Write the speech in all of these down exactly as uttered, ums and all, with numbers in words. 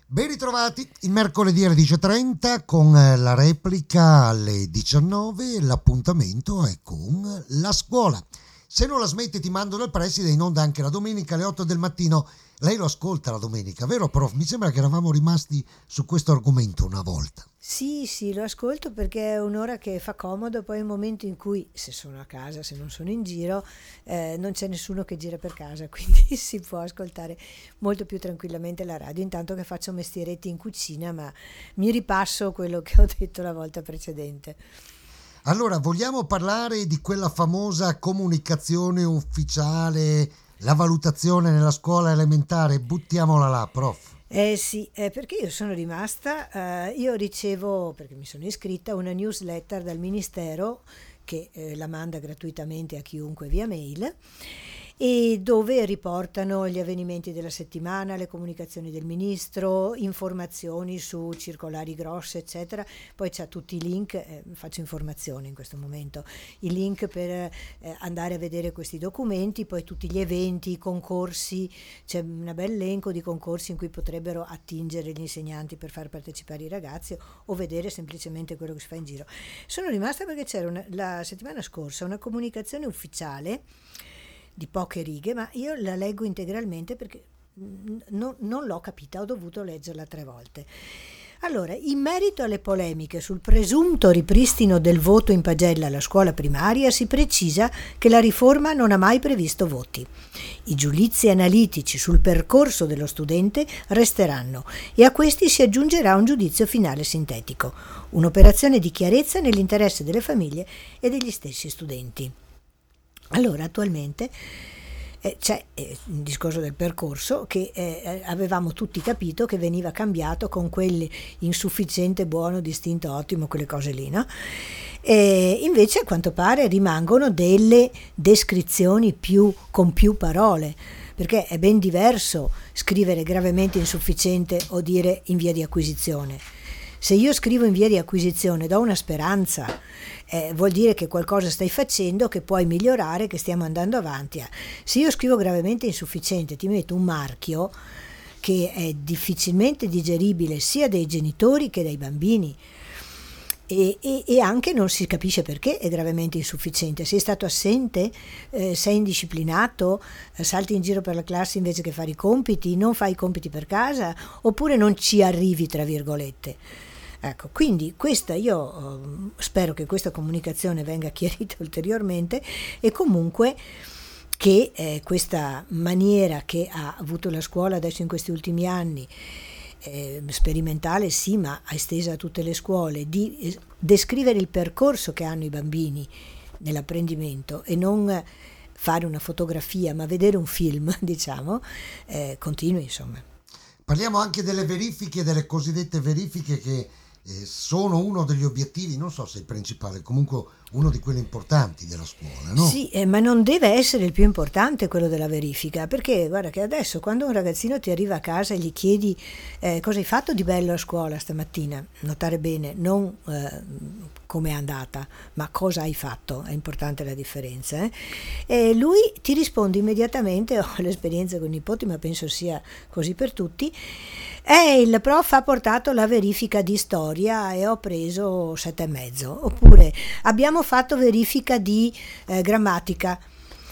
Ben ritrovati, il mercoledì alle dieci e trenta con la replica alle diciannove, l'appuntamento è con la scuola. Se non la smetti ti mando dal preside, in onda anche la domenica alle otto del mattino. Lei lo ascolta la domenica, vero prof? Mi sembra che eravamo rimasti su questo argomento una volta. Sì, sì, lo ascolto perché è un'ora che fa comodo, poi è un momento in cui, se sono a casa, se non sono in giro, eh, non c'è nessuno che gira per casa, quindi si può ascoltare molto più tranquillamente la radio, intanto che faccio mestieretti in cucina, ma mi ripasso quello che ho detto la volta precedente. Allora, vogliamo parlare di quella famosa comunicazione ufficiale, la valutazione nella scuola elementare? Buttiamola là, prof. Eh sì, eh, perché io sono rimasta, eh, io ricevo, perché mi sono iscritta, una newsletter dal Ministero che eh, la manda gratuitamente a chiunque via mail e dove riportano gli avvenimenti della settimana, le comunicazioni del ministro, informazioni su circolari grosse, eccetera. Poi c'ha tutti i link, eh, faccio informazioni in questo momento, i link per eh, andare a vedere questi documenti, poi tutti gli eventi, i concorsi, c'è un bel elenco di concorsi in cui potrebbero attingere gli insegnanti per far partecipare i ragazzi o vedere semplicemente quello che si fa in giro. Sono rimasta perché c'era una, la settimana scorsa una comunicazione ufficiale di poche righe, ma io la leggo integralmente perché non, non l'ho capita, ho dovuto leggerla tre volte. Allora, in merito alle polemiche sul presunto ripristino del voto in pagella alla scuola primaria, si precisa che la riforma non ha mai previsto voti. I giudizi analitici sul percorso dello studente resteranno e a questi si aggiungerà un giudizio finale sintetico, un'operazione di chiarezza nell'interesse delle famiglie e degli stessi studenti. Allora, attualmente eh, c'è eh, un discorso del percorso che eh, avevamo tutti capito che veniva cambiato con quelli insufficiente, buono, distinto, ottimo, quelle cose lì, no? E invece a quanto pare rimangono delle descrizioni più, con più parole, perché è ben diverso scrivere gravemente insufficiente o dire in via di acquisizione. Se io scrivo in via di acquisizione, do una speranza, eh, vuol dire che qualcosa stai facendo, che puoi migliorare, che stiamo andando avanti. Se io scrivo gravemente insufficiente, ti metto un marchio che è difficilmente digeribile sia dai genitori che dai bambini. E, e, e anche non si capisce perché è gravemente insufficiente. Sei stato assente, eh, sei indisciplinato, eh, salti in giro per la classe invece che fare i compiti, non fai i compiti per casa, oppure non ci arrivi, tra virgolette. Ecco, quindi questa io eh, spero che questa comunicazione venga chiarita ulteriormente e comunque che eh, questa maniera che ha avuto la scuola adesso in questi ultimi anni, Eh, sperimentale sì, ma estesa a tutte le scuole, di eh, descrivere il percorso che hanno i bambini nell'apprendimento e non fare una fotografia ma vedere un film, diciamo, eh, continui, insomma. Parliamo anche delle verifiche, delle cosiddette verifiche che eh, sono uno degli obiettivi, non so se il principale, comunque uno di quelli importanti della scuola, no? Sì, eh, ma non deve essere il più importante quello della verifica, perché guarda che adesso quando un ragazzino ti arriva a casa e gli chiedi eh, cosa hai fatto di bello a scuola stamattina, notare bene, non eh, come è andata, ma cosa hai fatto, è importante la differenza. Eh? E lui ti risponde immediatamente, ho l'esperienza con i nipoti, ma penso sia così per tutti, e il prof ha portato la verifica di storia e ho preso sette e mezzo, oppure abbiamo fatto verifica di eh, grammatica,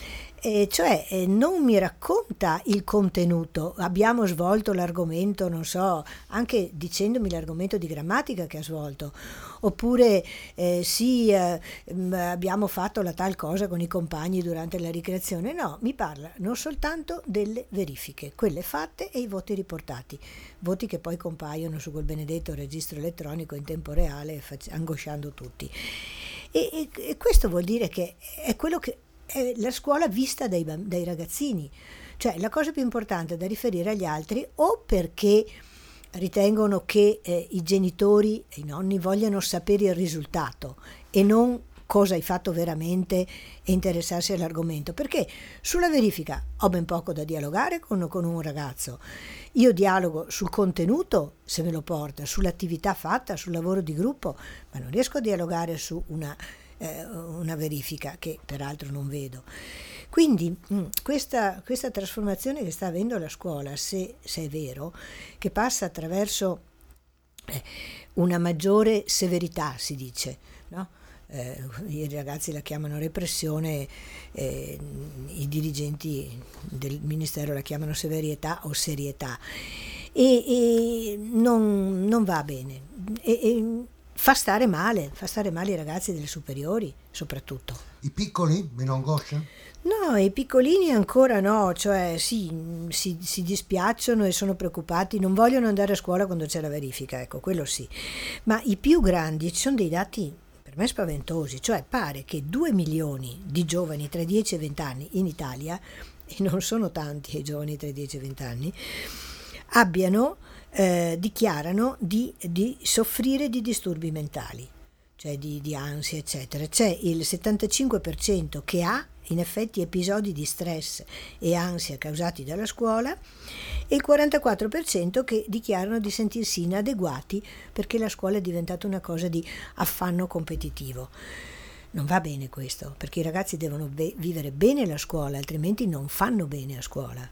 e cioè eh, non mi racconta il contenuto. Abbiamo svolto l'argomento, non so, anche dicendomi l'argomento di grammatica che ha svolto, oppure eh, sì, eh, abbiamo fatto la tal cosa con i compagni durante la ricreazione. No, mi parla non soltanto delle verifiche, quelle fatte e i voti riportati, voti che poi compaiono su quel benedetto registro elettronico in tempo reale, fac- angosciando tutti. E, e, e questo vuol dire che è quello che è la scuola vista dai, dai ragazzini, cioè la cosa più importante da riferire agli altri, o perché ritengono che eh, i genitori e i nonni vogliano sapere il risultato e non cosa hai fatto veramente e interessarsi all'argomento, perché sulla verifica ho ben poco da dialogare con, con un ragazzo. Io dialogo sul contenuto se me lo porta, sull'attività fatta, sul lavoro di gruppo, ma non riesco a dialogare su una, eh, una verifica che peraltro non vedo. Quindi mh, questa, questa trasformazione che sta avendo la scuola, se, se è vero, che passa attraverso eh, una maggiore severità, si dice, no? Eh, i ragazzi la chiamano repressione, eh, i dirigenti del ministero la chiamano severietà o serietà, e, e non, non va bene, e, e fa stare male, fa stare male i ragazzi delle superiori soprattutto. I piccoli meno angoscia? No, i piccolini ancora no, cioè sì, si, si dispiacciono e sono preoccupati, non vogliono andare a scuola quando c'è la verifica, ecco, quello sì. Ma i più grandi, ci sono dei dati per me spaventosi, cioè pare che due milioni di giovani tra i dieci e i venti anni in Italia, e non sono tanti i giovani tra i dieci e i venti anni, abbiano, eh, dichiarano di, di soffrire di disturbi mentali, cioè di, di ansia, eccetera. C'è il settantacinque per cento che ha in effetti episodi di stress e ansia causati dalla scuola, e il quarantaquattro per cento che dichiarano di sentirsi inadeguati perché la scuola è diventata una cosa di affanno competitivo. Non va bene questo, perché i ragazzi devono be- vivere bene la scuola, altrimenti non fanno bene a scuola.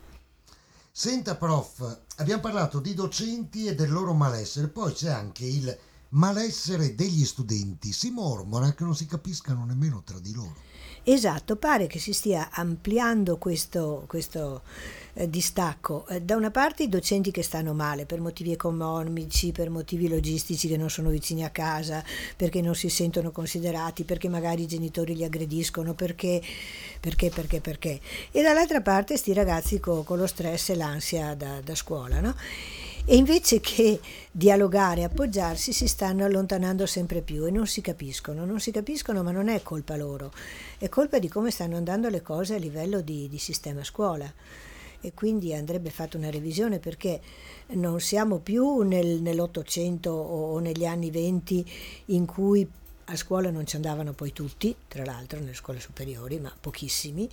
Senta prof, abbiamo parlato di docenti e del loro malessere, poi c'è anche il malessere degli studenti. Si mormora che non si capiscano nemmeno tra di loro. Esatto, pare che si stia ampliando questo, questo eh, distacco. Eh, da una parte i docenti che stanno male per motivi economici, per motivi logistici, che non sono vicini a casa, perché non si sentono considerati, perché magari i genitori li aggrediscono, perché, perché, perché, perché. E dall'altra parte sti ragazzi co- con lo stress e l'ansia da, da scuola, no? E invece che dialogare e appoggiarsi si stanno allontanando sempre più e non si capiscono, non si capiscono, ma non è colpa loro, è colpa di come stanno andando le cose a livello di, di sistema scuola, e quindi andrebbe fatta una revisione, perché non siamo più nel, nell'Ottocento o negli anni venti in cui a scuola non ci andavano poi tutti, tra l'altro nelle scuole superiori, ma pochissimi,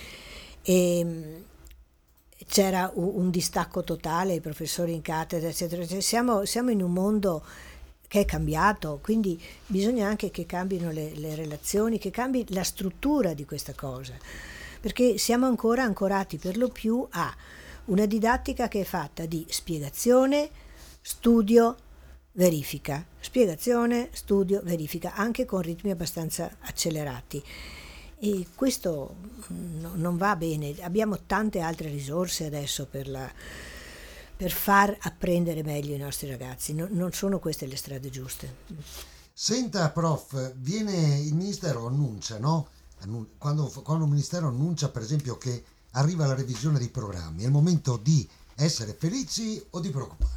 e c'era un distacco totale, i professori in cattedra, eccetera. Cioè siamo, siamo in un mondo che è cambiato, quindi bisogna anche che cambino le, le relazioni, che cambi la struttura di questa cosa, perché siamo ancora ancorati per lo più a una didattica che è fatta di spiegazione, studio, verifica, spiegazione, studio, verifica, anche con ritmi abbastanza accelerati. E questo no, non va bene. Abbiamo tante altre risorse adesso per, la, per far apprendere meglio i nostri ragazzi. No, non sono queste le strade giuste. Senta prof, viene il ministero annuncia, no? Annu- quando, quando il ministero annuncia per esempio che arriva la revisione dei programmi, è il momento di essere felici o di preoccuparsi?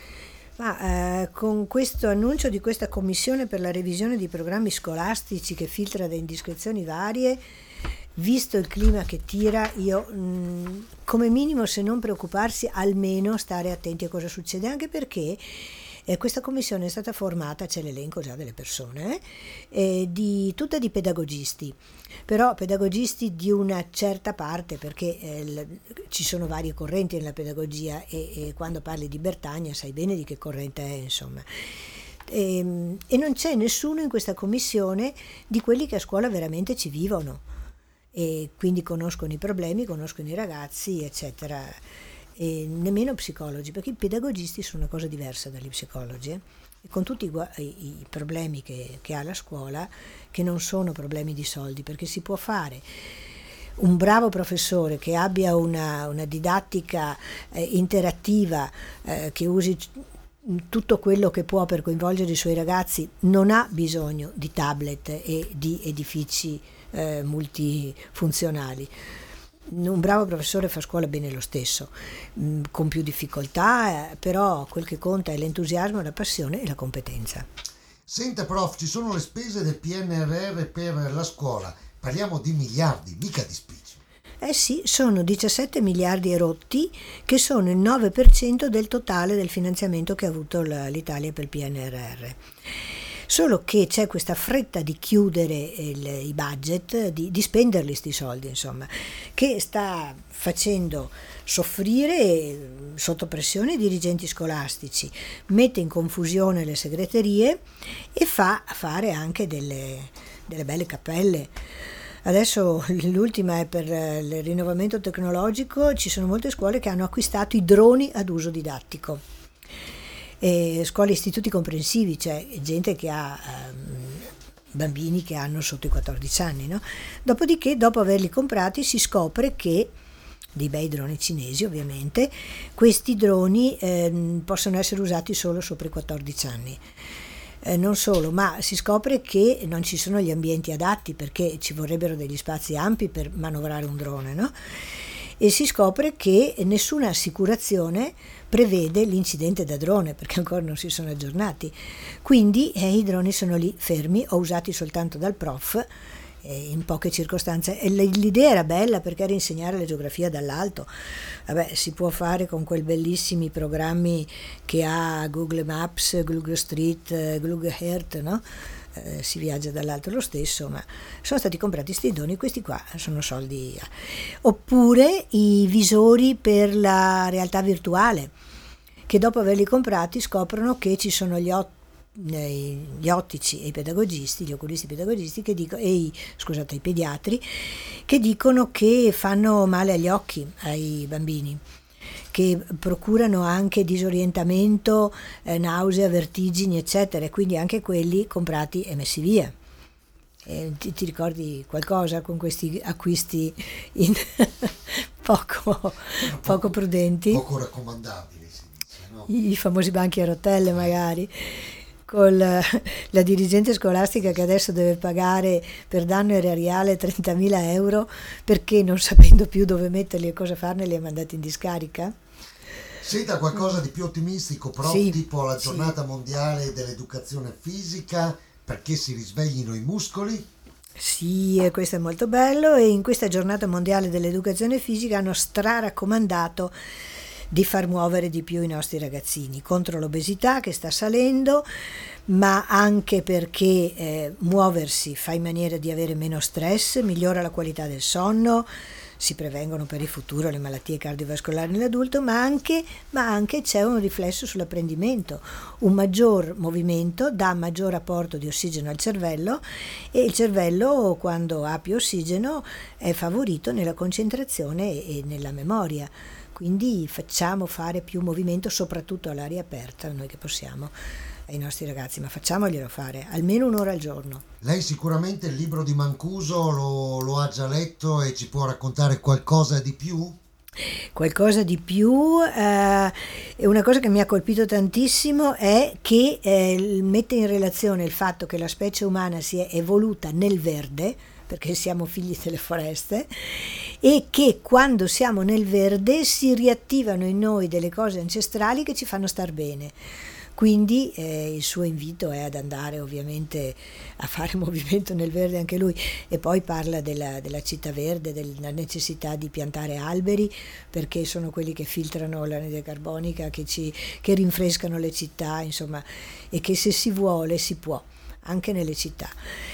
Ma eh, con questo annuncio di questa commissione per la revisione di programmi scolastici che filtra da indiscrezioni varie, visto il clima che tira, io mh, come minimo, se non preoccuparsi, almeno stare attenti a cosa succede, anche perché eh, questa commissione è stata formata, c'è l'elenco già delle persone, eh, di, tutta di pedagogisti, però pedagogisti di una certa parte, perché eh, l- ci sono varie correnti nella pedagogia, e, e quando parli di Bertagna sai bene di che corrente è, insomma. E, e non c'è nessuno in questa commissione di quelli che a scuola veramente ci vivono, e quindi conoscono i problemi, conoscono i ragazzi, eccetera. E nemmeno psicologi, perché i pedagogisti sono una cosa diversa dagli psicologi, eh? E con tutti i, gua- i, i problemi che, che ha la scuola, che non sono problemi di soldi, perché si può fare un bravo professore che abbia una, una didattica eh, interattiva, eh, che usi tutto quello che può per coinvolgere i suoi ragazzi, non ha bisogno di tablet e di edifici eh, multifunzionali. Un bravo professore fa scuola bene lo stesso, mh, con più difficoltà, eh, però quel che conta è l'entusiasmo, la passione e la competenza. Senta prof, ci sono le spese del P N R R per la scuola, parliamo di miliardi, mica di spicci. Eh sì, sono diciassette miliardi e rotti, che sono il nove per cento del totale del finanziamento che ha avuto l'Italia per il P N R R. Solo che c'è questa fretta di chiudere il, i budget, di, di spenderli sti soldi, insomma, che sta facendo soffrire sotto pressione i dirigenti scolastici, mette in confusione le segreterie e fa fare anche delle, delle belle cappelle Adesso l'ultima è per il rinnovamento tecnologico, ci sono molte scuole che hanno acquistato i droni ad uso didattico. E scuole e istituti comprensivi, cioè gente che ha ehm, bambini che hanno sotto i quattordici anni, no? Dopodiché, dopo averli comprati, si scopre che dei bei droni cinesi ovviamente, questi droni ehm, possono essere usati solo sopra i quattordici anni. Eh, non solo, ma si scopre che non ci sono gli ambienti adatti perché ci vorrebbero degli spazi ampi per manovrare un drone, no? E si scopre che nessuna assicurazione prevede l'incidente da drone perché ancora non si sono aggiornati. Quindi eh, i droni sono lì fermi o usati soltanto dal prof in poche circostanze, e l'idea era bella perché era insegnare la geografia dall'alto. Vabbè, si può fare con quei bellissimi programmi che ha Google Maps, Google Street, Google Earth, no? Eh, si viaggia dall'alto lo stesso, ma sono stati comprati sti doni, questi qua sono soldi. Oppure i visori per la realtà virtuale, che dopo averli comprati scoprono che ci sono gli otto gli ottici e i pedagogisti, gli oculisti pedagogisti che dicono, e i, scusate, i pediatri, che dicono che fanno male agli occhi ai bambini, che procurano anche disorientamento, eh, nausea, vertigini, eccetera, e quindi anche quelli comprati e messi via. E ti, ti ricordi qualcosa con questi acquisti in poco, poco, poco prudenti? Poco raccomandabili, si dice, no? I famosi banchi a rotelle magari, con la, la dirigente scolastica che adesso deve pagare per danno erariale trentamila euro perché non sapendo più dove metterli e cosa farne li ha mandati in discarica. Senta, qualcosa di più ottimistico, però, sì, tipo la giornata sì. mondiale dell'educazione fisica, perché si risveglino i muscoli? Sì, e questo è molto bello, e in questa giornata mondiale dell'educazione fisica hanno straraccomandato di far muovere di più i nostri ragazzini contro l'obesità che sta salendo, ma anche perché eh, muoversi fa in maniera di avere meno stress, migliora la qualità del sonno, si prevengono per il futuro le malattie cardiovascolari nell'adulto, ma anche, ma anche c'è un riflesso sull'apprendimento. Un maggior movimento dà maggior apporto di ossigeno al cervello, e il cervello, quando ha più ossigeno, è favorito nella concentrazione e nella memoria. Quindi facciamo fare più movimento, soprattutto all'aria aperta, noi che possiamo, ai nostri ragazzi, ma facciamoglielo fare, almeno un'ora al giorno. Lei sicuramente il libro di Mancuso lo, lo ha già letto e ci può raccontare qualcosa di più? Qualcosa di più, eh, e una cosa che mi ha colpito tantissimo è che eh, mette in relazione il fatto che la specie umana si è evoluta nel verde, perché siamo figli delle foreste, e che quando siamo nel verde si riattivano in noi delle cose ancestrali che ci fanno star bene. Quindi eh, il suo invito è ad andare ovviamente a fare movimento nel verde anche lui, e poi parla della, della città verde, della necessità di piantare alberi perché sono quelli che filtrano l'anidride carbonica, che, ci, che rinfrescano le città, insomma, e che se si vuole si può anche nelle città.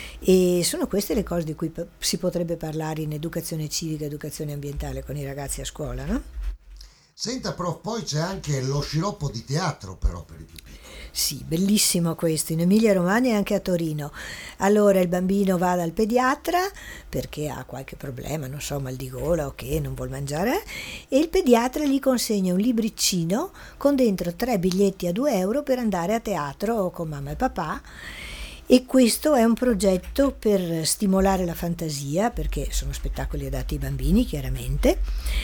E sono queste le cose di cui si potrebbe parlare in educazione civica, educazione ambientale con i ragazzi a scuola, no? Senta, prof, poi c'è anche lo sciroppo di teatro, però, per i più piccoli. Sì, bellissimo questo, in Emilia Romagna e anche a Torino. Allora il bambino va dal pediatra perché ha qualche problema, non so, mal di gola o che, non vuol mangiare, e il pediatra gli consegna un libricino con dentro tre biglietti a due euro per andare a teatro con mamma e papà. E questo è un progetto per stimolare la fantasia, perché sono spettacoli adatti ai bambini, chiaramente,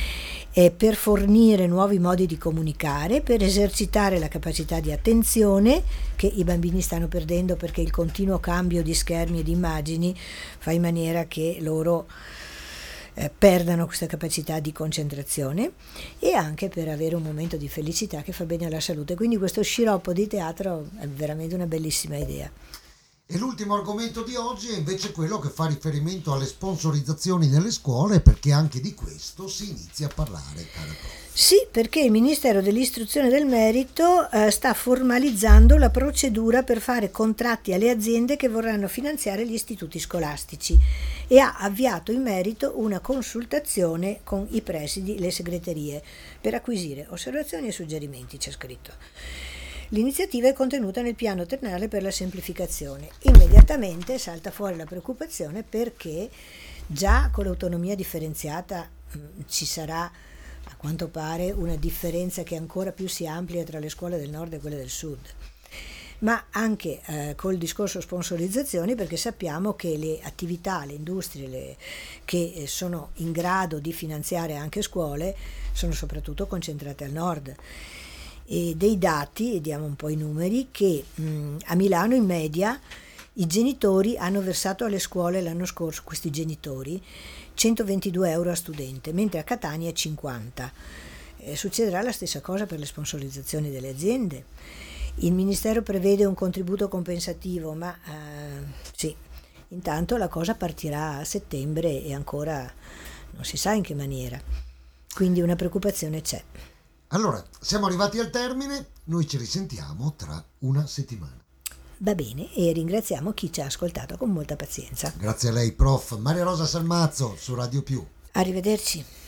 e per fornire nuovi modi di comunicare, per esercitare la capacità di attenzione che i bambini stanno perdendo perché il continuo cambio di schermi e di immagini fa in maniera che loro eh, perdano questa capacità di concentrazione, e anche per avere un momento di felicità che fa bene alla salute. Quindi questo sciroppo di teatro è veramente una bellissima idea. E l'ultimo argomento di oggi è invece quello che fa riferimento alle sponsorizzazioni nelle scuole, perché anche di questo si inizia a parlare, cara prof. Sì, perché il Ministero dell'Istruzione e del Merito eh, sta formalizzando la procedura per fare contratti alle aziende che vorranno finanziare gli istituti scolastici, e ha avviato in merito una consultazione con i presidi, le segreterie, per acquisire osservazioni e suggerimenti, c'è scritto. L'iniziativa è contenuta nel piano triennale per la semplificazione. Immediatamente salta fuori la preoccupazione perché Già con l'autonomia differenziata mh, ci sarà, a quanto pare, una differenza che ancora più si amplia tra le scuole del nord e quelle del sud. Ma anche eh, col discorso sponsorizzazioni, perché sappiamo che le attività, le industrie le, che sono in grado di finanziare anche scuole sono soprattutto concentrate al nord. E dei dati, e diamo un po' i numeri, che mh, a Milano in media i genitori hanno versato alle scuole l'anno scorso, questi genitori, centoventidue euro a studente, mentre a Catania cinquanta. Eh, succederà la stessa cosa per le sponsorizzazioni delle aziende. Il Ministero prevede un contributo compensativo, ma eh, sì, intanto la cosa partirà a settembre e ancora non si sa in che maniera. Quindi una preoccupazione c'è. Allora, siamo arrivati al termine, noi ci risentiamo tra una settimana. Va bene, e ringraziamo chi ci ha ascoltato con molta pazienza. Grazie a lei, prof. Maria Rosa Salmazzo su Radio Più. Arrivederci.